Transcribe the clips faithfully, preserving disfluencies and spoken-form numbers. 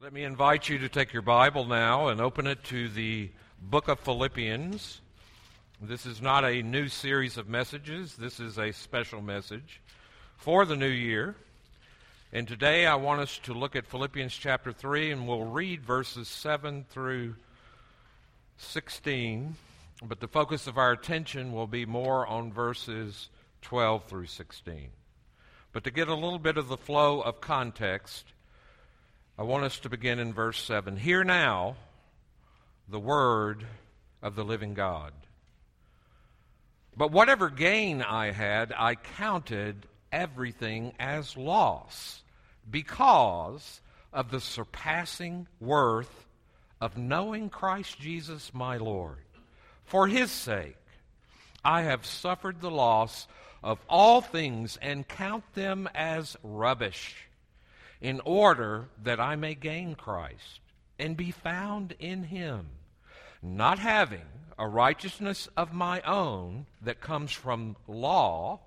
Let me invite you to take your Bible now and open it to the book of Philippians. This is not a new series of messages. This is a special message for the new year. And today I want us to look at Philippians chapter three, and we'll read verses seven through sixteen. But the focus of our attention will be more on verses twelve through sixteen. But to get a little bit of the flow of context, I want us to begin in verse seven. Hear now the word of the living God. But whatever gain I had, I counted everything as loss because of the surpassing worth of knowing Christ Jesus my Lord. For his sake, I have suffered the loss of all things and count them as rubbish, in order that I may gain Christ and be found in him, not having a righteousness of my own that comes from law,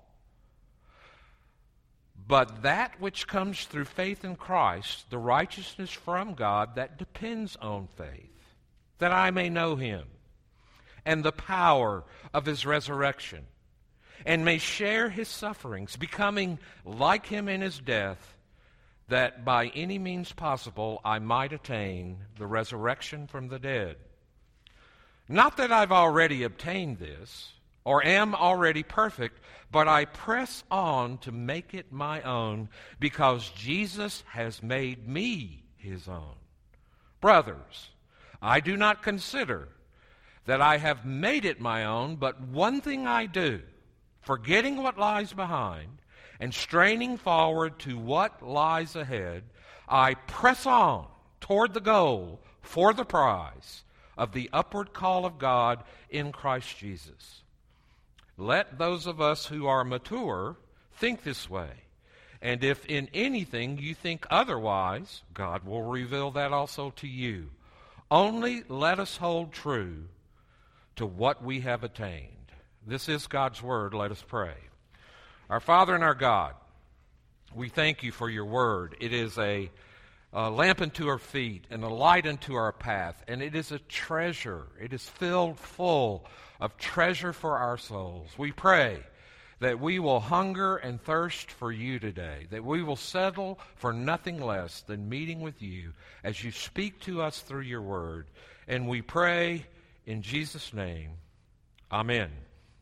but that which comes through faith in Christ, the righteousness from God that depends on faith, that I may know him and the power of his resurrection, and may share his sufferings, becoming like him in his death, that by any means possible I might attain the resurrection from the dead. Not that I've already obtained this, or am already perfect, but I press on to make it my own, because Jesus has made me his own. Brothers, I do not consider that I have made it my own, but one thing I do, forgetting what lies behind, and straining forward to what lies ahead, I press on toward the goal for the prize of the upward call of God in Christ Jesus. Let those of us who are mature think this way, and if in anything you think otherwise, God will reveal that also to you. Only let us hold true to what we have attained. This is God's word. Let us pray. Our Father and our God, we thank you for your word. It is a, a lamp unto our feet and a light unto our path, and it is a treasure. It is filled full of treasure for our souls. We pray that we will hunger and thirst for you today, that we will settle for nothing less than meeting with you as you speak to us through your word. And we pray in Jesus' name, amen.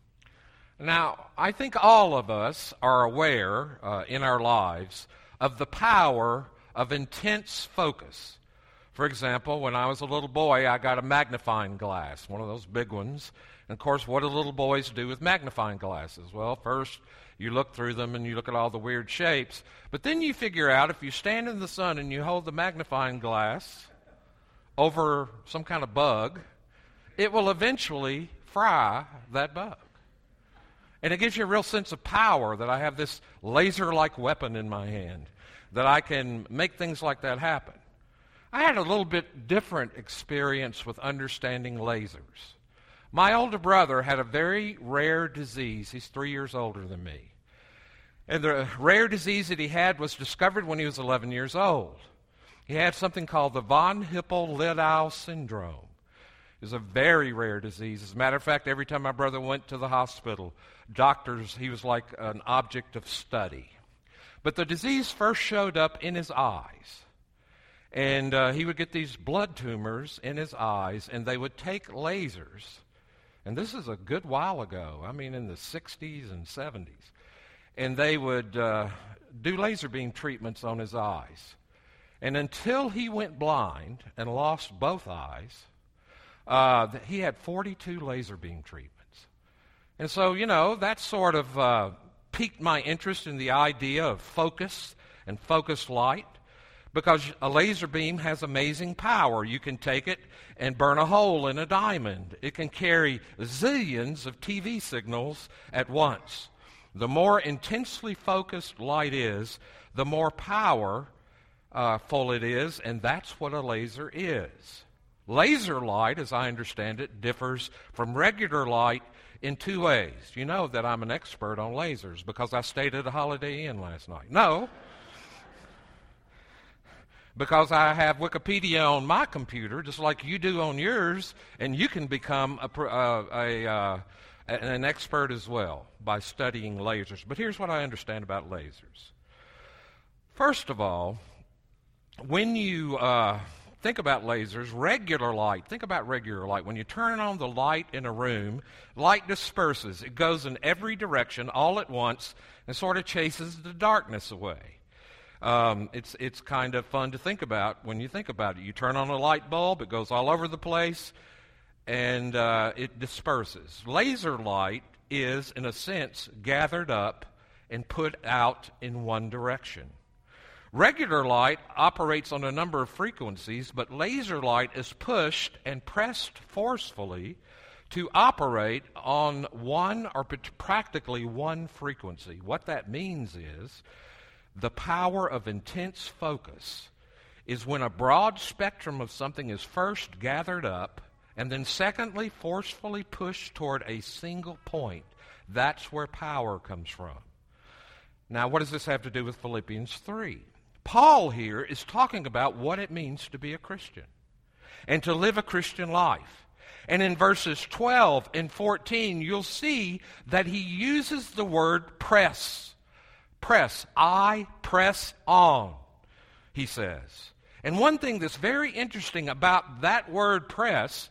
Now, I think all of us are aware uh, in our lives of the power of intense focus. For example, when I was a little boy, I got a magnifying glass, one of those big ones. And of course, what do little boys do with magnifying glasses? Well, first you look through them and you look at all the weird shapes. But then you figure out if you stand in the sun and you hold the magnifying glass over some kind of bug, it will eventually fry that bug. And it gives you a real sense of power that I have this laser-like weapon in my hand, that I can make things like that happen. I had a little bit different experience with understanding lasers. My older brother had a very rare disease. He's three years older than me. And the rare disease that he had was discovered when he was eleven years old. He had something called the von Hippel-Lindau syndrome. It was a very rare disease. As a matter of fact, every time my brother went to the hospital, doctors, he was like an object of study. But the disease first showed up in his eyes. And uh, he would get these blood tumors in his eyes, and they would take lasers. And this is a good while ago, I mean in the sixties and seventies. And they would uh, do laser beam treatments on his eyes. And until he went blind and lost both eyes, Uh, he had forty-two laser beam treatments. And so, you know, that sort of uh, piqued my interest in the idea of focus and focused light, because a laser beam has amazing power. You can take it and burn a hole in a diamond. It can carry zillions of T V signals at once. The more intensely focused light is, the more powerful uh, it is, and that's what a laser is. Laser light, as I understand it, differs from regular light in two ways. You know that I'm an expert on lasers because I stayed at a Holiday Inn last night. No. because I have Wikipedia on my computer, just like you do on yours, and you can become a, uh, a, uh, an expert as well by studying lasers. But here's what I understand about lasers. First of all, when you uh, think about lasers, regular light, think about regular light. When you turn on the light in a room, light disperses. It goes in every direction all at once and sort of chases the darkness away. Um, it's it's kind of fun to think about when you think about it. You turn on a light bulb, it goes all over the place, and uh, it disperses. Laser light is, in a sense, gathered up and put out in one direction. Regular light operates on a number of frequencies, but laser light is pushed and pressed forcefully to operate on one or practically one frequency. What that means is the power of intense focus is when a broad spectrum of something is first gathered up and then secondly forcefully pushed toward a single point. That's where power comes from. Now, what does this have to do with Philippians three? Paul here is talking about what it means to be a Christian and to live a Christian life. And in verses twelve and fourteen, you'll see that he uses the word press. Press. I press on, he says. And one thing that's very interesting about that word press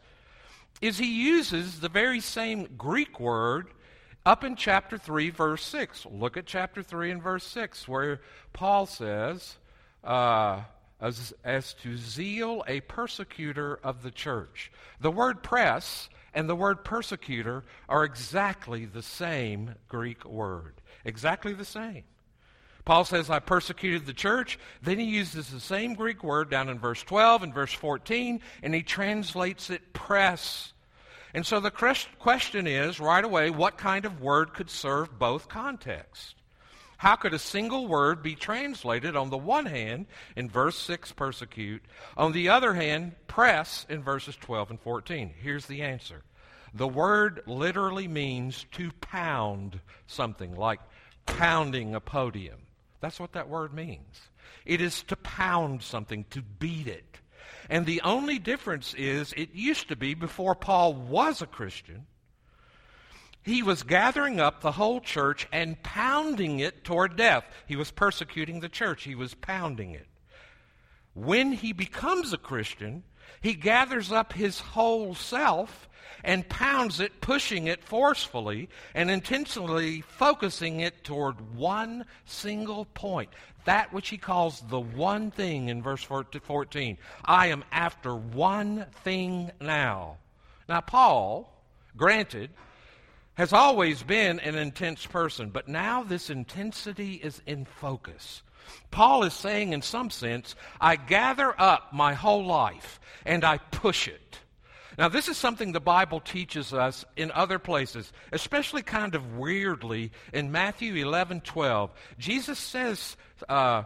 is he uses the very same Greek word up in chapter three, verse six. Look at chapter three and verse six, where Paul says, uh, as, as to zeal a persecutor of the church. The word press and the word persecutor are exactly the same Greek word. Exactly the same. Paul says, I persecuted the church. Then he uses the same Greek word down in verse twelve and verse fourteen, and he translates it press. And so the question is, right away, what kind of word could serve both contexts? How could a single word be translated on the one hand in verse six, persecute, on the other hand, press in verses twelve and fourteen? Here's the answer. The word literally means to pound something, like pounding a podium. That's what that word means. It is to pound something, to beat it. And the only difference is it used to be before Paul was a Christian, he was gathering up the whole church and pounding it toward death. He was persecuting the church. He was pounding it. When he becomes a Christian, he gathers up his whole self and pounds it, pushing it forcefully and intentionally focusing it toward one single point. That which he calls the one thing in verse fourteen. I am after one thing now. Now, Paul, granted, has always been an intense person, but now this intensity is in focus. Paul is saying, in some sense, I gather up my whole life and I push it. Now, this is something the Bible teaches us in other places, especially kind of weirdly in Matthew eleven twelve. Jesus says uh,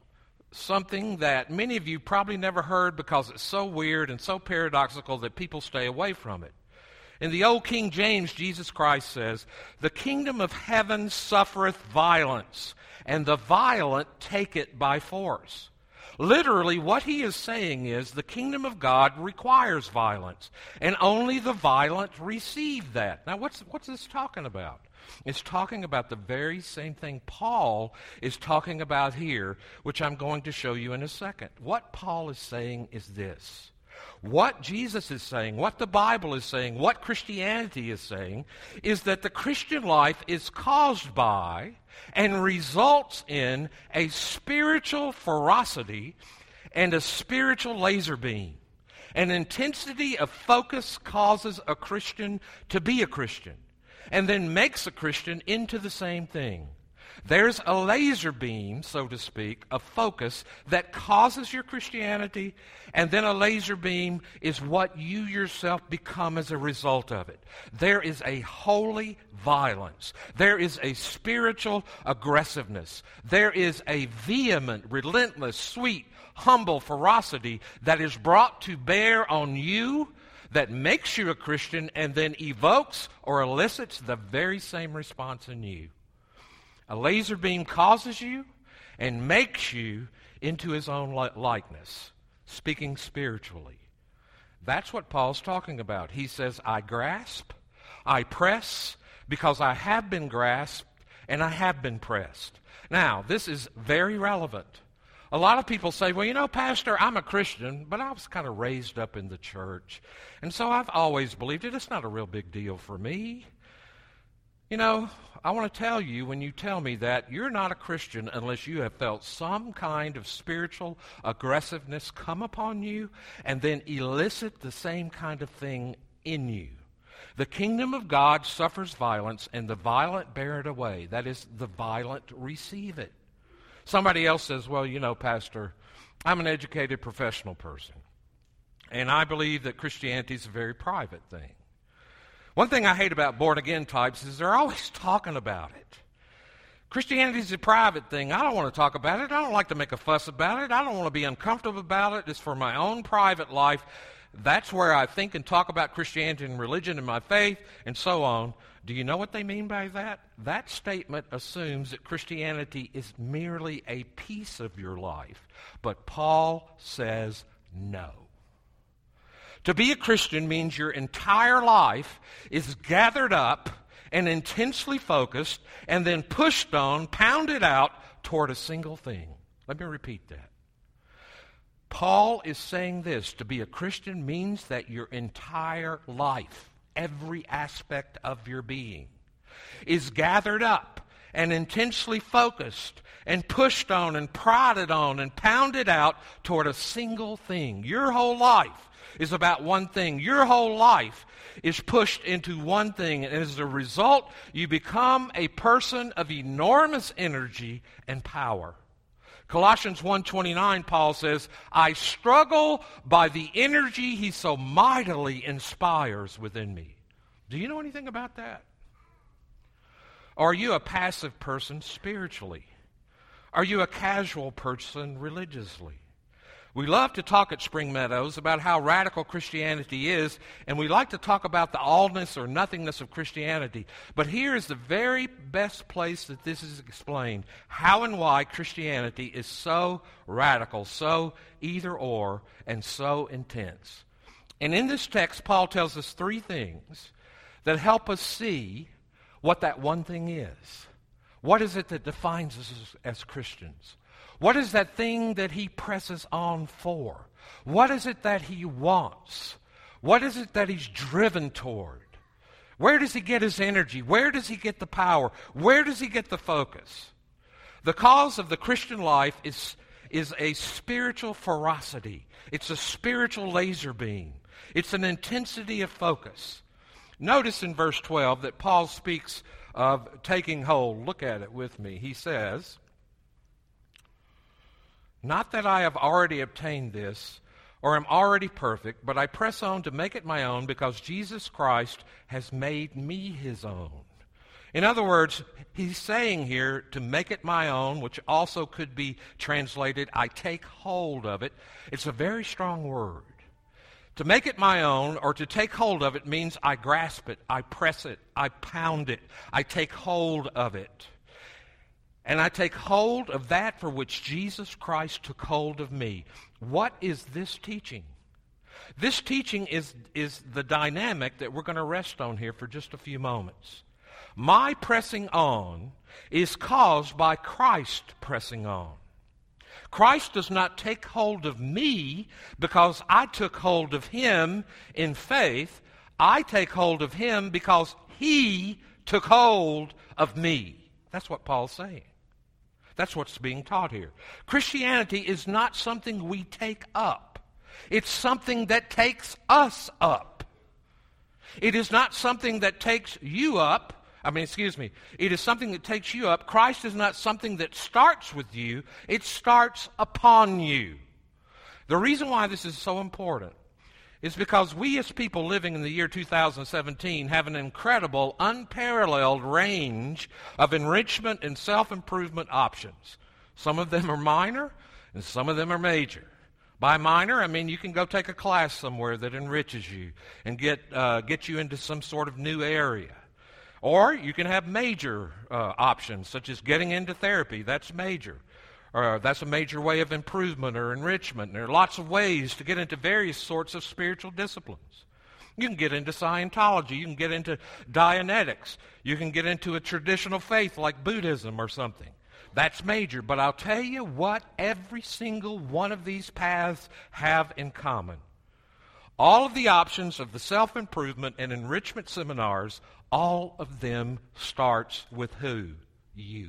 something that many of you probably never heard because it's so weird and so paradoxical that people stay away from it. In the old King James, Jesus Christ says, the kingdom of heaven suffereth violence, and the violent take it by force. Literally, what he is saying is the kingdom of God requires violence, and only the violent receive that. Now, what's, what's this talking about? It's talking about the very same thing Paul is talking about here, which I'm going to show you in a second. What Paul is saying is this. What Jesus is saying, what the Bible is saying, what Christianity is saying, is that the Christian life is caused by and results in a spiritual ferocity and a spiritual laser beam. An intensity of focus causes a Christian to be a Christian and then makes a Christian into the same thing. There's a laser beam, so to speak, of focus that causes your Christianity, and then a laser beam is what you yourself become as a result of it. There is a holy violence. There is a spiritual aggressiveness. There is a vehement, relentless, sweet, humble ferocity that is brought to bear on you that makes you a Christian and then evokes or elicits the very same response in you. A laser beam causes you and makes you into his own li- likeness, speaking spiritually. That's what Paul's talking about. He says, I grasp, I press, because I have been grasped and I have been pressed. Now, this is very relevant. A lot of people say, well, you know, Pastor, I'm a Christian, but I was kind of raised up in the church, and so I've always believed it. It's not a real big deal for me. You know, I want to tell you, when you tell me that, you're not a Christian unless you have felt some kind of spiritual aggressiveness come upon you and then elicit the same kind of thing in you. The kingdom of God suffers violence, and the violent bear it away. That is, the violent receive it. Somebody else says, well, you know, Pastor, I'm an educated professional person, and I believe that Christianity is a very private thing. One thing I hate about born-again types is they're always talking about it. Christianity is a private thing. I don't want to talk about it. I don't like to make a fuss about it. I don't want to be uncomfortable about it. It's for my own private life. That's where I think and talk about Christianity and religion and my faith and so on. Do you know what they mean by that? That statement assumes that Christianity is merely a piece of your life. But Paul says no. To be a Christian means your entire life is gathered up and intensely focused and then pushed on, pounded out toward a single thing. Let me repeat that. Paul is saying this: to be a Christian means that your entire life, every aspect of your being, is gathered up and intensely focused and pushed on and prodded on and pounded out toward a single thing. Your whole life is about one thing. Your whole life is pushed into one thing, and as a result, you become a person of enormous energy and power. Colossians one twenty-nine, Paul says, I struggle by the energy he so mightily inspires within me. Do you know anything about that? Are you a passive person spiritually? Are you a casual person religiously? We love to talk at Spring Meadows about how radical Christianity is, and we like to talk about the allness or nothingness of Christianity. But here is the very best place that this is explained, how and why Christianity is so radical, so either or, and so intense. And in this text, Paul tells us three things that help us see what that one thing is. What is it that defines us as, as Christians? What is that thing that he presses on for? What is it that he wants? What is it that he's driven toward? Where does he get his energy? Where does he get the power? Where does he get the focus? The cause of the Christian life is, is a spiritual ferocity. It's a spiritual laser beam. It's an intensity of focus. Notice in verse twelve that Paul speaks of taking hold. Look at it with me. He says, not that I have already obtained this or am already perfect, but I press on to make it my own because Jesus Christ has made me his own. In other words, he's saying here to make it my own, which also could be translated, I take hold of it. It's a very strong word. To make it my own or to take hold of it means I grasp it, I press it, I pound it, I take hold of it. And I take hold of that for which Jesus Christ took hold of me. What is this teaching? This teaching is, is the dynamic that we're going to rest on here for just a few moments. My pressing on is caused by Christ pressing on. Christ does not take hold of me because I took hold of him in faith. I take hold of him because he took hold of me. That's what Paul's saying. That's what's being taught here. Christianity is not something we take up. It's something that takes us up. It is not something that takes you up. I mean, excuse me. It is something that takes you up. Christ is not something that starts with you. It starts upon you. The reason why this is so important is because we as people living in the year two thousand seventeen have an incredible, unparalleled range of enrichment and self-improvement options. Some of them are minor, and some of them are major. By minor, I mean you can go take a class somewhere that enriches you and get uh, get you into some sort of new area. Or you can have major uh, options, such as getting into therapy. That's major. or that's a major way of improvement or enrichment. And there are lots of ways to get into various sorts of spiritual disciplines. You can get into Scientology. You can get into Dianetics. You can get into a traditional faith like Buddhism or something. That's major. But I'll tell you what every single one of these paths have in common. All of the options of the self-improvement and enrichment seminars, all of them starts with who? You.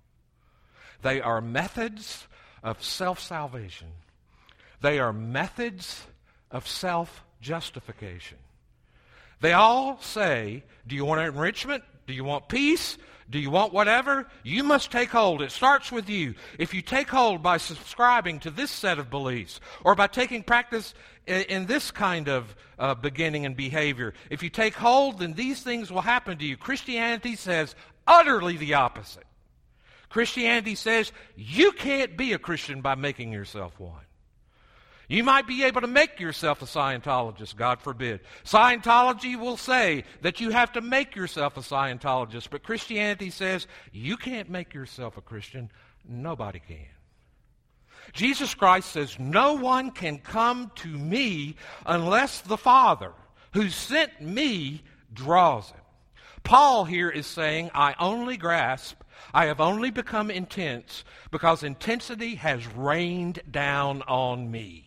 They are methods of self-salvation. They are methods of self-justification. They all say, do you want enrichment? Do you want peace? Do you want whatever? You must take hold. It starts with you. If you take hold by subscribing to this set of beliefs, or by taking practice in, in this kind of uh, beginning and behavior, if you take hold, then these things will happen to you. Christianity says utterly the opposite. Christianity says you can't be a Christian by making yourself one. You might be able to make yourself a Scientologist, God forbid. Scientology will say that you have to make yourself a Scientologist, but Christianity says you can't make yourself a Christian. Nobody can. Jesus Christ says no one can come to me unless the Father who sent me draws him. Paul here is saying, I only grasp, I have only become intense because intensity has rained down on me.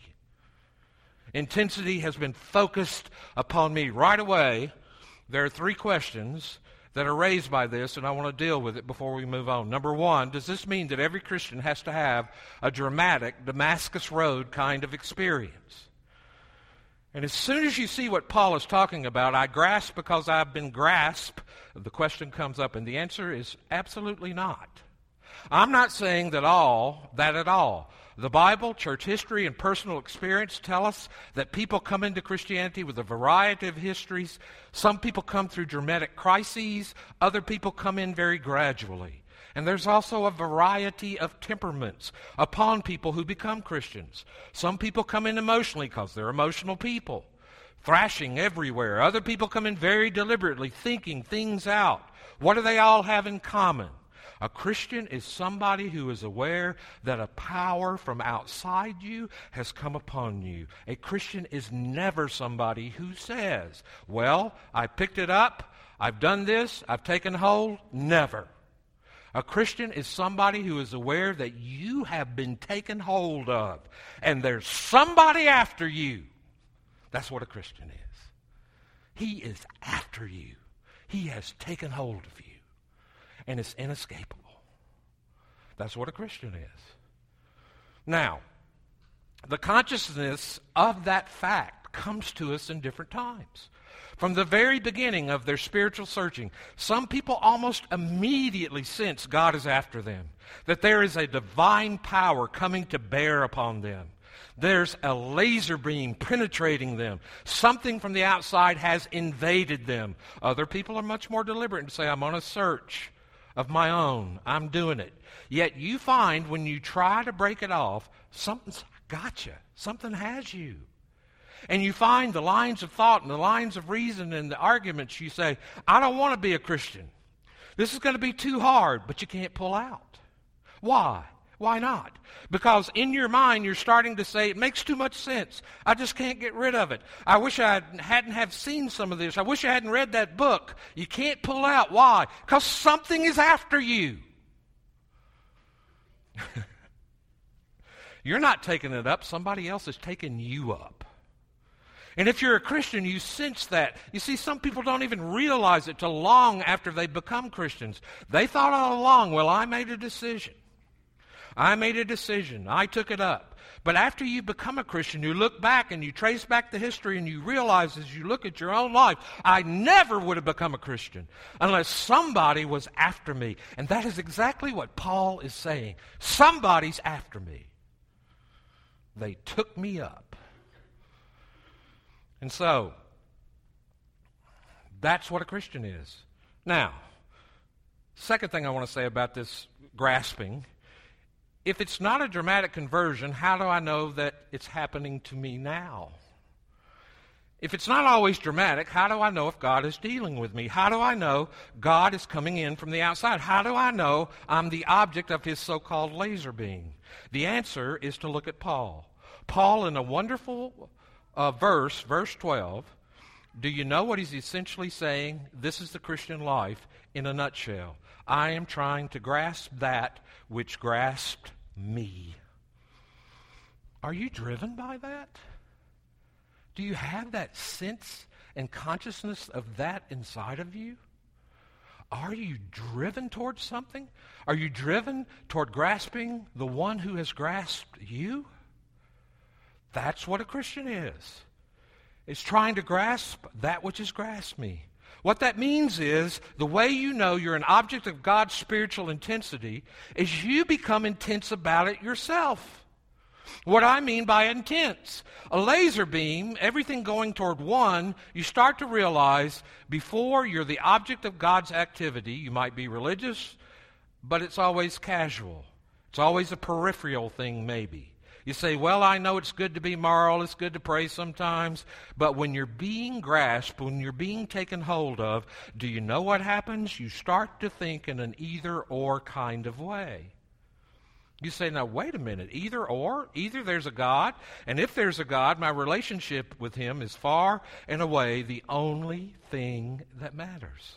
Intensity has been focused upon me. Right away, there are three questions that are raised by this, and I want to deal with it before we move on. Number one, does this mean that every Christian has to have a dramatic Damascus Road kind of experience? And as soon as you see what Paul is talking about, I grasp because I've been grasped, the question comes up, and the answer is absolutely not. I'm not saying that all, that at all. The Bible, church history, and personal experience tell us that people come into Christianity with a variety of histories. Some people come through dramatic crises. Other people come in very gradually. And there's also a variety of temperaments upon people who become Christians. Some people come in emotionally because they're emotional people, thrashing everywhere. Other people come in very deliberately, thinking things out. What do they all have in common? A Christian is somebody who is aware that a power from outside you has come upon you. A Christian is never somebody who says, well, I picked it up, I've done this, I've taken hold. Never. A Christian is somebody who is aware that you have been taken hold of, and there's somebody after you. That's what a Christian is. He is after you. He has taken hold of you. And it's inescapable. That's what a Christian is. Now, the consciousness of that fact comes to us in different times. From the very beginning of their spiritual searching, some people almost immediately sense God is after them, that there is a divine power coming to bear upon them. There's a laser beam penetrating them. Something from the outside has invaded them. Other people are much more deliberate and say, I'm on a search of my own. I'm doing it. Yet you find when you try to break it off, something's got you. Something has you. And you find the lines of thought and the lines of reason and the arguments. You say, I don't want to be a Christian. This is going to be too hard, but you can't pull out. Why? Why not? Because in your mind, you're starting to say, it makes too much sense. I just can't get rid of it. I wish I hadn't have seen some of this. I wish I hadn't read that book. You can't pull out. Why? Because something is after you. You're not taking it up. Somebody else is taking you up. And if you're a Christian, you sense that. You see, some people don't even realize it till long after they become Christians. They thought all along, well, I made a decision. I made a decision. I took it up. But after you become a Christian, you look back and you trace back the history and you realize as you look at your own life, I never would have become a Christian unless somebody was after me. And that is exactly what Paul is saying. Somebody's after me. They took me up. And so, that's what a Christian is. Now, second thing I want to say about this grasping, if it's not a dramatic conversion, how do I know that it's happening to me now? If it's not always dramatic, how do I know if God is dealing with me? How do I know God is coming in from the outside? How do I know I'm the object of his so-called laser beam? The answer is to look at Paul. Paul, in a wonderful uh, verse, verse twelve, do you know what he's essentially saying? This is the Christian life in a nutshell. I am trying to grasp that which grasped me. Are you driven by that? Do you have that sense and consciousness of that inside of you? Are you driven towards something? Are you driven toward grasping the one who has grasped you? That's what a Christian is. It's trying to grasp that which has grasped me. What that means is the way you know you're an object of God's spiritual intensity is you become intense about it yourself. What I mean by intense, a laser beam, everything going toward one, you start to realize before you're the object of God's activity, you might be religious, but it's always casual. It's always a peripheral thing maybe. You say, well, I know it's good to be moral, it's good to pray sometimes, but when you're being grasped, when you're being taken hold of, do you know what happens? You start to think in an either-or kind of way. You say, now, wait a minute, either or? Either there's a God, and if there's a God, my relationship with him is far and away the only thing that matters.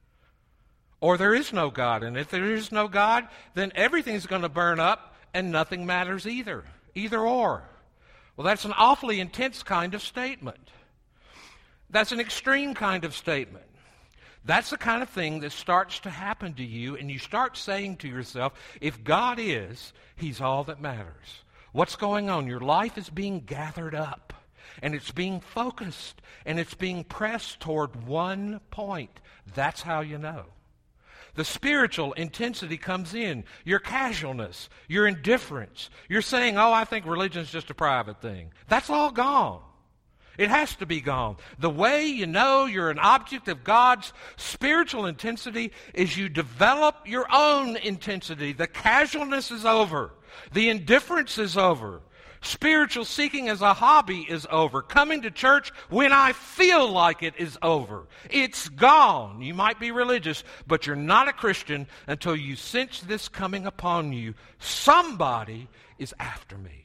Or there is no God, and if there is no God, then everything's going to burn up and nothing matters either. Either or. Well, that's an awfully intense kind of statement. That's an extreme kind of statement. That's the kind of thing that starts to happen to you, and you start saying to yourself, if God is, he's all that matters. What's going on? Your life is being gathered up, and it's being focused, and it's being pressed toward one point. That's how you know. The spiritual intensity comes in, your casualness, your indifference. You're saying, oh, I think religion's just a private thing. That's all gone. It has to be gone. The way you know you're an object of God's spiritual intensity is you develop your own intensity. The casualness is over. The indifference is over. Spiritual seeking as a hobby is over. Coming to church when I feel like it is over. It's gone. You might be religious, but you're not a Christian until you sense this coming upon you. Somebody is after me.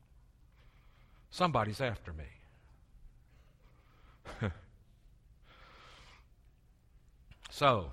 Somebody's after me. So,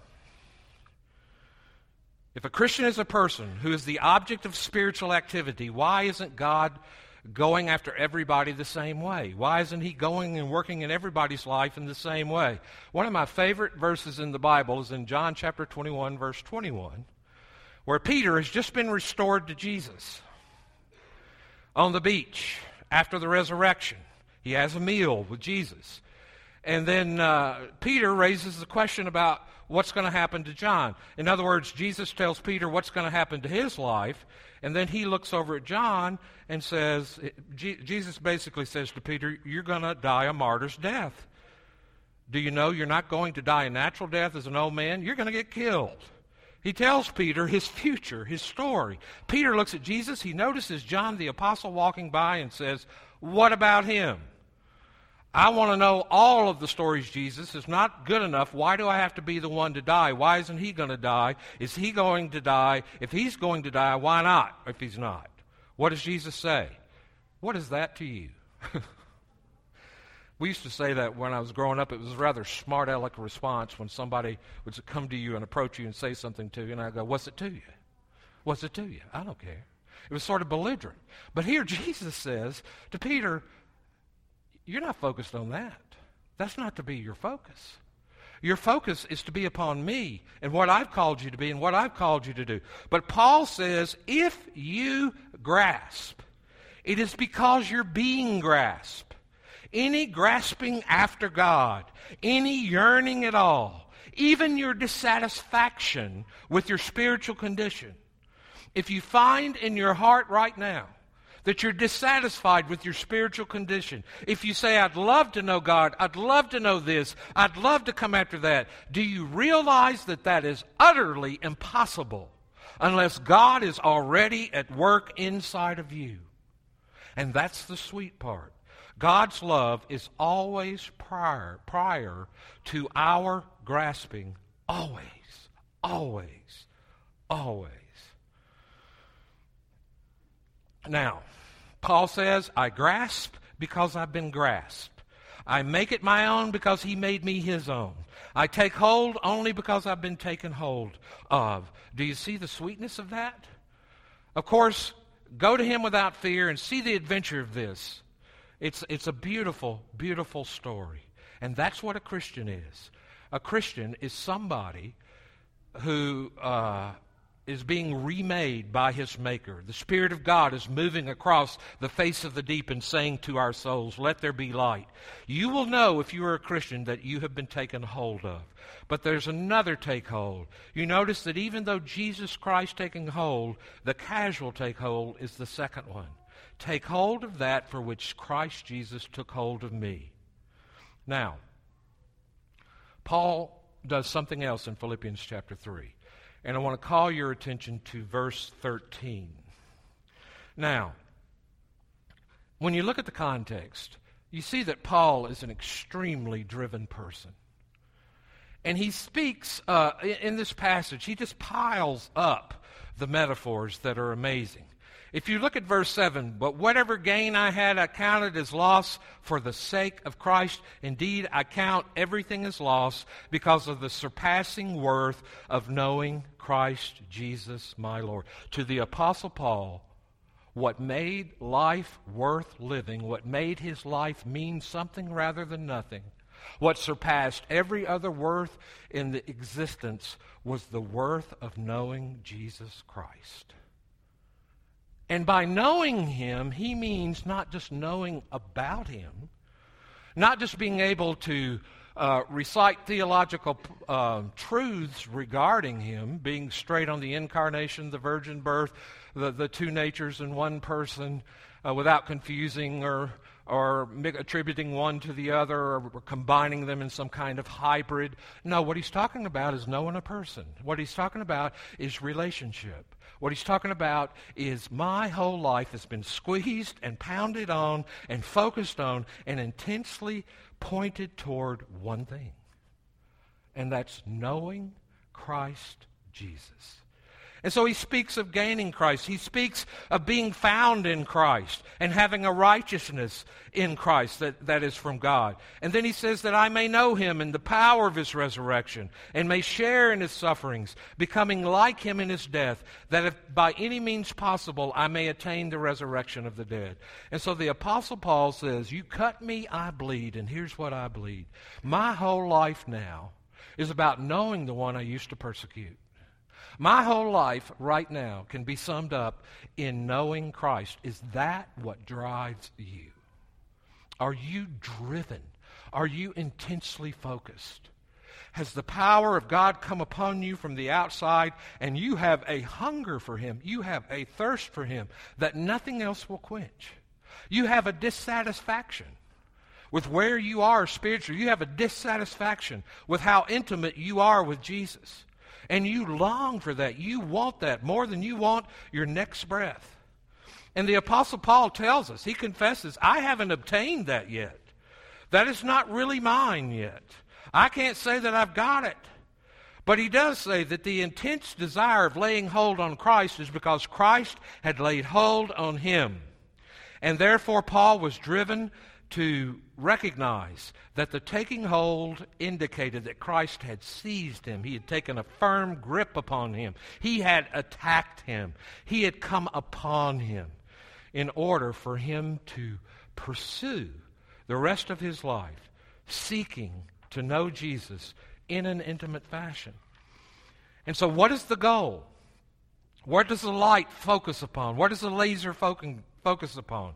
if a Christian is a person who is the object of spiritual activity, why isn't God going after everybody the same way? Why isn't he going and working in everybody's life in the same way? One of my favorite verses in the Bible is in John chapter twenty-one, verse twenty-one, where Peter has just been restored to Jesus on the beach after the resurrection. He has a meal with Jesus. And then uh, Peter raises the question about what's going to happen to John. In other words, Jesus tells Peter what's going to happen to his life, and then he looks over at John and says, G- Jesus basically says to Peter, you're going to die a martyr's death. Do you know you're not going to die a natural death as an old man? You're going to get killed. He tells Peter his future, his story. Peter looks at Jesus. He notices John the apostle walking by and says, what about him? I want to know all of the stories, Jesus. It's not good enough. Why do I have to be the one to die? Why isn't he going to die? Is he going to die? If he's going to die, why not if he's not? What does Jesus say? What is that to you? We used to say that when I was growing up. It was a rather smart aleck response when somebody would come to you and approach you and say something to you, and I go, what's it to you? What's it to you? I don't care. It was sort of belligerent. But here Jesus says to Peter, you're not focused on that. That's not to be your focus. Your focus is to be upon me and what I've called you to be and what I've called you to do. But Paul says, if you grasp, it is because you're being grasped. Any grasping after God, any yearning at all, even your dissatisfaction with your spiritual condition, if you find in your heart right now that you're dissatisfied with your spiritual condition, if you say, I'd love to know God, I'd love to know this, I'd love to come after that, do you realize that that is utterly impossible unless God is already at work inside of you? And that's the sweet part. God's love is always prior, prior to our grasping. Always, always, always. Now, Paul says, I grasp because I've been grasped. I make it my own because he made me his own. I take hold only because I've been taken hold of. Do you see the sweetness of that? Of course, go to him without fear and see the adventure of this. It's, it's a beautiful, beautiful story. And that's what a Christian is. A Christian is somebody who uh, is being remade by his Maker. The Spirit of God is moving across the face of the deep and saying to our souls, let there be light. You will know if you are a Christian that you have been taken hold of. But there's another take hold. You notice that even though Jesus Christ taking hold, the casual take hold is the second one. Take hold of that for which Christ Jesus took hold of me. Now, Paul does something else in Philippians chapter three. And I want to call your attention to verse thirteen. Now, when you look at the context, you see that Paul is an extremely driven person. And he speaks, uh, in this passage, he just piles up the metaphors that are amazing. If you look at verse seven, but whatever gain I had, I counted as loss for the sake of Christ. Indeed, I count everything as loss because of the surpassing worth of knowing Christ Jesus my Lord. To the Apostle Paul, what made life worth living, what made his life mean something rather than nothing, what surpassed every other worth in the existence was the worth of knowing Jesus Christ. And by knowing him, he means not just knowing about him, not just being able to uh, recite theological uh, truths regarding him, being straight on the incarnation, the virgin birth, the, the two natures in one person, uh, without confusing or or attributing one to the other or combining them in some kind of hybrid. No, what he's talking about is knowing a person. What he's talking about is relationship. What he's talking about is my whole life has been squeezed and pounded on and focused on and intensely pointed toward one thing, and that's knowing Christ Jesus. And so he speaks of gaining Christ. He speaks of being found in Christ and having a righteousness in Christ that, that is from God. And then he says that I may know him in the power of his resurrection and may share in his sufferings, becoming like him in his death, that if by any means possible I may attain the resurrection of the dead. And so the Apostle Paul says, you cut me, I bleed, and here's what I bleed. My whole life now is about knowing the one I used to persecute. My whole life right now can be summed up in knowing Christ. Is that what drives you? Are you driven? Are you intensely focused? Has the power of God come upon you from the outside and you have a hunger for him, you have a thirst for him that nothing else will quench? You have a dissatisfaction with where you are spiritually. You have a dissatisfaction with how intimate you are with Jesus. And you long for that. You want that more than you want your next breath. And the Apostle Paul tells us, he confesses, I haven't obtained that yet. That is not really mine yet. I can't say that I've got it. But he does say that the intense desire of laying hold on Christ is because Christ had laid hold on him. And therefore Paul was driven to recognize that the taking hold indicated that Christ had seized him. He had taken a firm grip upon him. He had attacked him. He had come upon him in order for him to pursue the rest of his life, seeking to know Jesus in an intimate fashion. And so what is the goal? What does the light focus upon? What does the laser focus upon?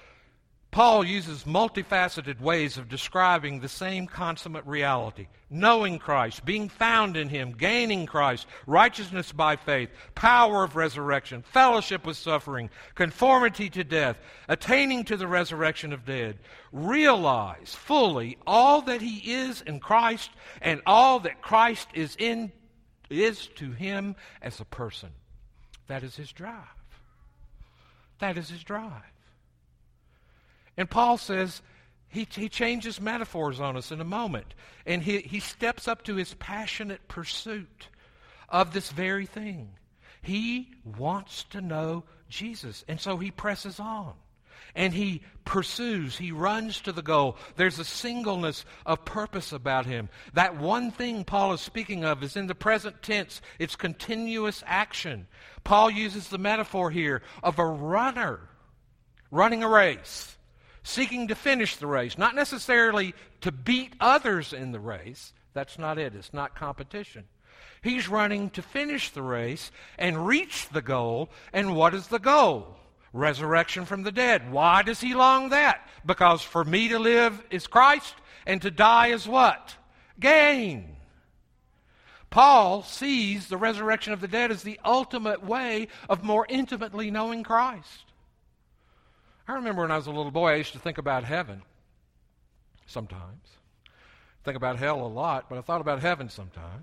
Paul uses multifaceted ways of describing the same consummate reality. Knowing Christ, being found in him, gaining Christ, righteousness by faith, power of resurrection, fellowship with suffering, conformity to death, attaining to the resurrection of dead. Realize fully all that he is in Christ and all that Christ is in is to him as a person. That is his drive. That is his drive. And Paul says he, he changes metaphors on us in a moment. And he, he steps up to his passionate pursuit of this very thing. He wants to know Jesus. And so he presses on. And he pursues, he runs to the goal. There's a singleness of purpose about him. That one thing Paul is speaking of is in the present tense. It's continuous action. Paul uses the metaphor here of a runner running a race, seeking to finish the race, not necessarily to beat others in the race. That's not it. It's not competition. He's running to finish the race and reach the goal. And what is the goal? Resurrection from the dead. Why does he long that? Because for me to live is Christ, and to die is what? Gain. Paul sees the resurrection of the dead as the ultimate way of more intimately knowing Christ. I remember when I was a little boy, I used to think about heaven sometimes. Think about hell a lot, but I thought about heaven sometimes.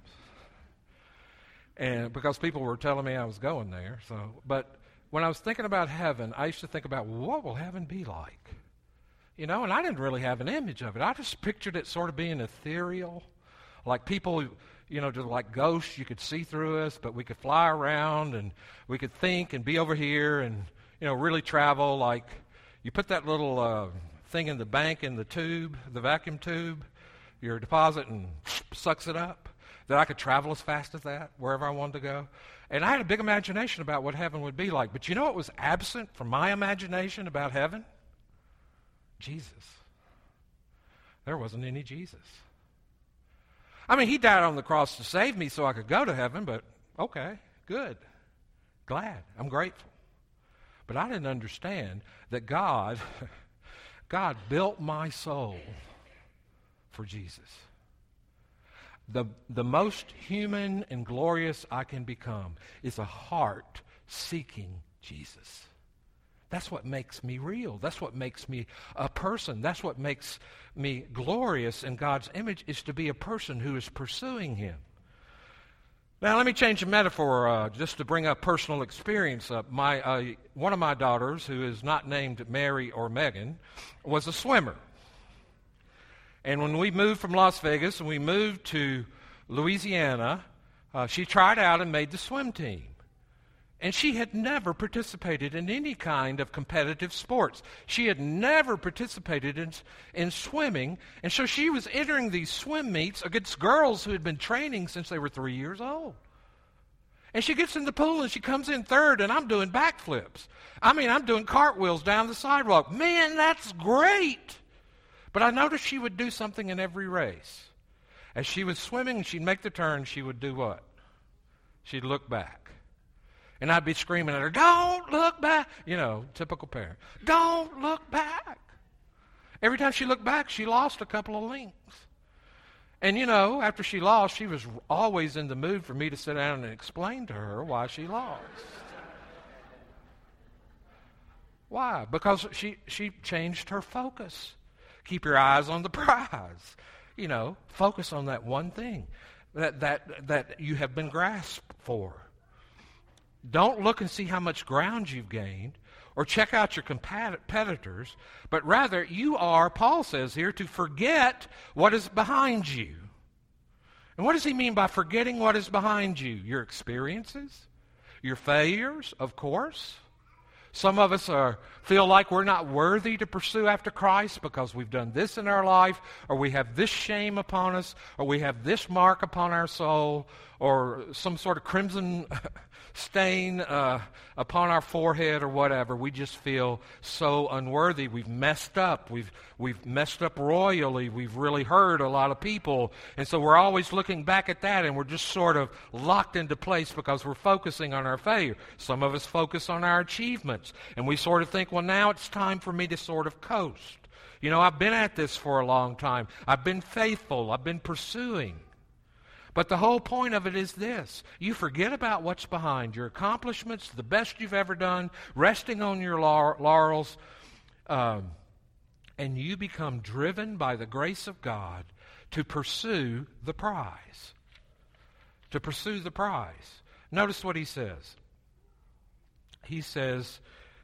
And because people were telling me I was going there. So, but when I was thinking about heaven, I used to think about, well, what will heaven be like? You know, and I didn't really have an image of it. I just pictured it sort of being ethereal, like people, you know, just like ghosts. You could see through us, but we could fly around and we could think and be over here and, you know, really travel. Like you put that little uh, thing in the bank in the tube, the vacuum tube, your deposit, and sucks it up. That I could travel as fast as that, wherever I wanted to go. And I had a big imagination about what heaven would be like. But you know what was absent from my imagination about heaven? Jesus. There wasn't any Jesus. I mean, he died on the cross to save me so I could go to heaven, but okay, good. Glad. I'm grateful. But I didn't understand that God, God built my soul for Jesus. The, the most human and glorious I can become is a heart seeking Jesus. That's what makes me real. That's what makes me a person. That's what makes me glorious in God's image, is to be a person who is pursuing Him. Now, let me change the metaphor uh, just to bring up personal experience up. My, uh, one of my daughters, who is not named Mary or Megan, was a swimmer. And when we moved from Las Vegas and we moved to Louisiana, uh, she tried out and made the swim team. And she had never participated in any kind of competitive sports. She had never participated in, in swimming. And so she was entering these swim meets against girls who had been training since they were three years old. And she gets in the pool and she comes in third, and I'm doing backflips. I mean, I'm doing cartwheels down the sidewalk. Man, that's great. But I noticed she would do something in every race. As she was swimming and she'd make the turn, she would do what? She'd look back. And I'd be screaming at her, "Don't look back." You know, typical parent. Don't look back. Every time she looked back, she lost a couple of lengths. And, you know, after she lost, she was always in the mood for me to sit down and explain to her why she lost. Why? Because she, she changed her focus. Keep your eyes on the prize. You know, focus on that one thing that, that, that you have been grasped for. Don't look and see how much ground you've gained or check out your competitors, but rather you are, Paul says here, to forget what is behind you. And what does he mean by forgetting what is behind you? Your experiences, your failures, of course. Some of us are, feel like we're not worthy to pursue after Christ because we've done this in our life, or we have this shame upon us, or we have this mark upon our soul, or some sort of crimson stain uh, upon our forehead or whatever. We just feel so unworthy. We've messed up. We've, we've messed up royally. We've really hurt a lot of people. And so we're always looking back at that, and we're just sort of locked into place because we're focusing on our failure. Some of us focus on our achievements, and we sort of think, well, now it's time for me to sort of coast. You know, I've been at this for a long time. I've been faithful. I've been pursuing. But the whole point of it is this. You forget about what's behind, your accomplishments, the best you've ever done, resting on your laurels, um, and you become driven by the grace of God to pursue the prize. To pursue the prize. Notice what he says. He says,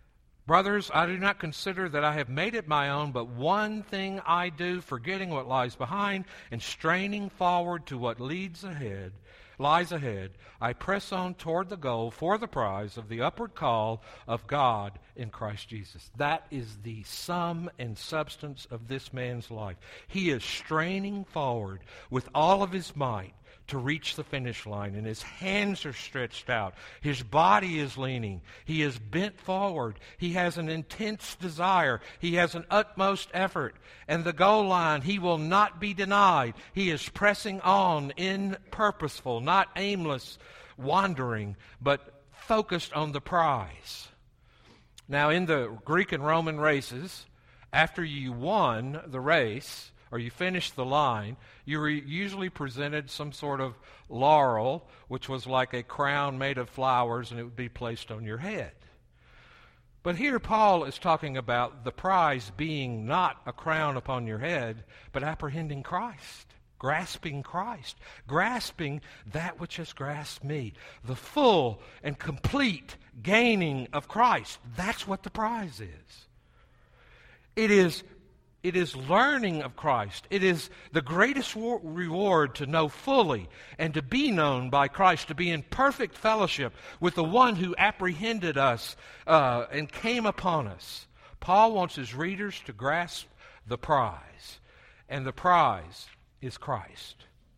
Brothers, I do not consider that I have made it my own, but one thing I do, forgetting what lies behind and straining forward to what leads ahead, lies ahead, I press on toward the goal for the prize of the upward call of God in Christ Jesus. That is the sum and substance of this man's life. He is straining forward with all of his might to reach the finish line, and his hands are stretched out. His body is leaning. He is bent forward. He has an intense desire. He has an utmost effort. And the goal line, he will not be denied. He is pressing on in purposeful, not aimless wandering, but focused on the prize. Now, in the Greek and Roman races, after you won the race, or you finished the line, you were usually presented some sort of laurel, which was like a crown made of flowers, and it would be placed on your head. But here Paul is talking about the prize being not a crown upon your head, but apprehending Christ, grasping Christ, grasping that which has grasped me, the full and complete gaining of Christ. That's what the prize is. It is It is learning of Christ. It is the greatest war- reward to know fully and to be known by Christ, to be in perfect fellowship with the one who apprehended us uh, and came upon us. Paul wants his readers to grasp the prize, and the prize is Christ.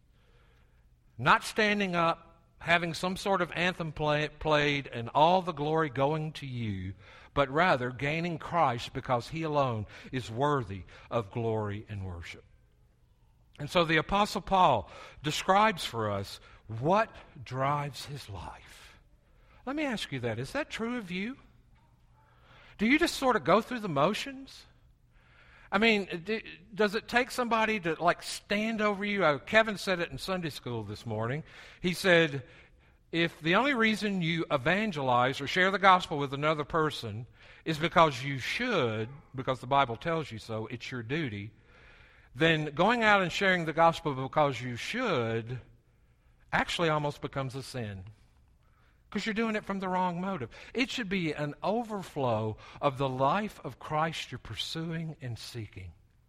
Not standing up, having some sort of anthem play- played, and all the glory going to you, but rather gaining Christ because he alone is worthy of glory and worship. And so the Apostle Paul describes for us what drives his life. Let me ask you that. Is that true of you? Do you just sort of go through the motions? I mean, does it take somebody to like stand over you? Uh, Kevin said it in Sunday school this morning. He said, if the only reason you evangelize or share the gospel with another person is because you should, because the Bible tells you so, it's your duty, then going out and sharing the gospel because you should actually almost becomes a sin, because you're doing it from the wrong motive. It should be an overflow of the life of Christ you're pursuing and seeking.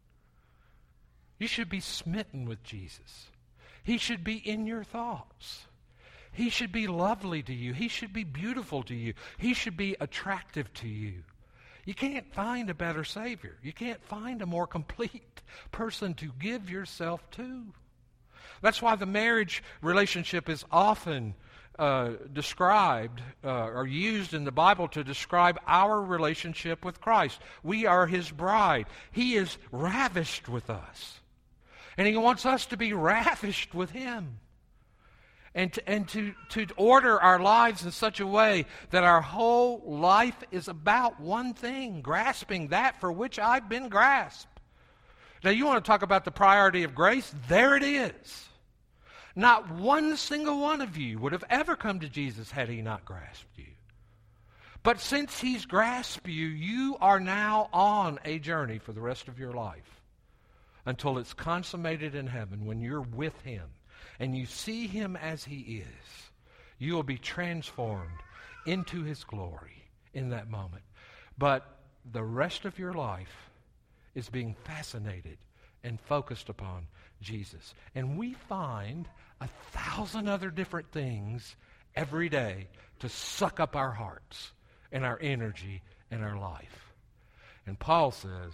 You should be smitten with Jesus. He should be in your thoughts. He should be lovely to you. He should be beautiful to you. He should be attractive to you. You can't find a better Savior. You can't find a more complete person to give yourself to. That's why the marriage relationship is often uh, described uh, or used in the Bible to describe our relationship with Christ. We are His bride. He is ravished with us. And He wants us to be ravished with Him. And, to, and to, to order our lives in such a way that our whole life is about one thing, grasping that for which I've been grasped. Now, you want to talk about the priority of grace? There it is. Not one single one of you would have ever come to Jesus had He not grasped you. But since He's grasped you, you are now on a journey for the rest of your life until it's consummated in heaven when you're with Him. And you see Him as He is, you will be transformed into His glory in that moment. But the rest of your life is being fascinated and focused upon Jesus. And we find a thousand other different things every day to suck up our hearts and our energy and our life. And Paul says,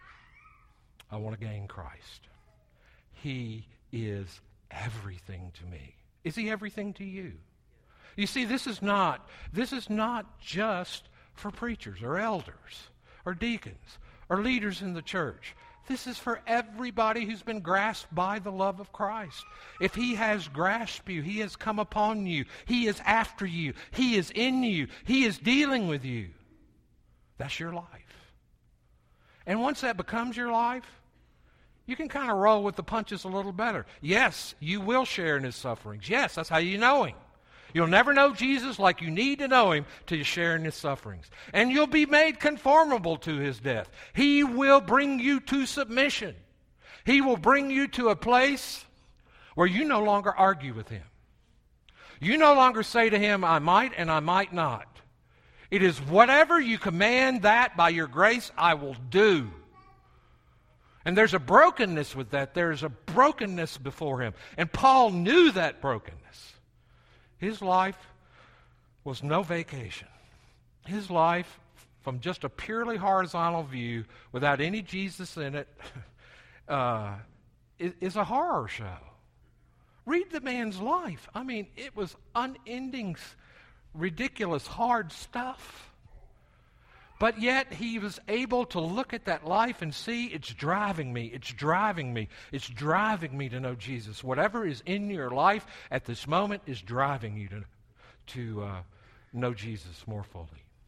I want to gain Christ. He is everything to me. Is He everything to you? You see, this is not this is not just for preachers or elders or deacons or leaders in the church. This is for everybody who's been grasped by the love of Christ. If He has grasped you, He has come upon you, He is after you, He is in you, He is dealing with you. That's your life. And once that becomes your life, you can kind of roll with the punches a little better. Yes, you will share in His sufferings. Yes, that's how you know Him. You'll never know Jesus like you need to know Him till you share in His sufferings. And you'll be made conformable to His death. He will bring you to submission. He will bring you to a place where you no longer argue with Him. You no longer say to Him, I might and I might not. It is whatever you command that by your grace I will do. And there's a brokenness with that. There's a brokenness before him. And Paul knew that brokenness. His life was no vacation. His life, from just a purely horizontal view, without any Jesus in it, uh, is, is a horror show. Read the man's life. I mean, it was unending, ridiculous, hard stuff. But yet he was able to look at that life and see, it's driving me, it's driving me, it's driving me to know Jesus. Whatever is in your life at this moment is driving you to, to uh, know Jesus more fully.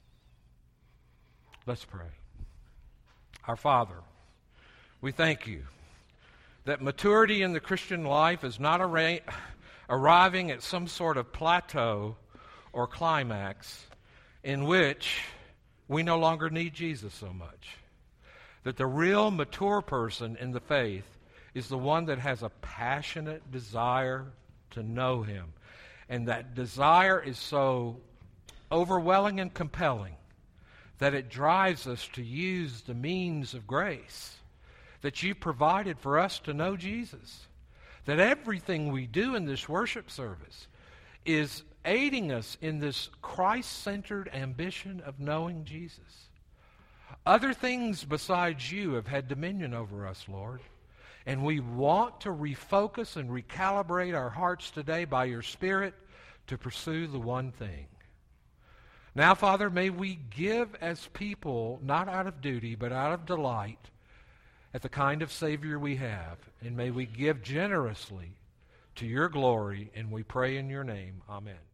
Let's pray. Our Father, we thank you that maturity in the Christian life is not arra- arriving at some sort of plateau or climax in which we no longer need Jesus so much. That the real mature person in the faith is the one that has a passionate desire to know him. And that desire is so overwhelming and compelling that it drives us to use the means of grace that you provided for us to know Jesus. That everything we do in this worship service is aiding us in this Christ-centered ambition of knowing Jesus. Other things besides you have had dominion over us, Lord. And we want to refocus and recalibrate our hearts today by your Spirit to pursue the one thing. Now, Father, may we give as people, not out of duty, but out of delight at the kind of Savior we have. And may we give generously to your glory, and we pray in your name. Amen.